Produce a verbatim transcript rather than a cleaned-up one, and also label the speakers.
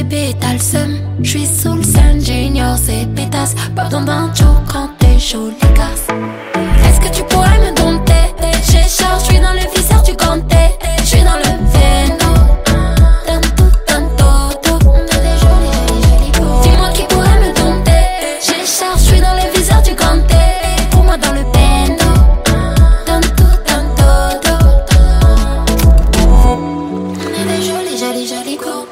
Speaker 1: bébé, t'as le seum. J'suis sous le sun, j'ignore ces pétasses. Pas besoin d'un joke quand t'es jolie.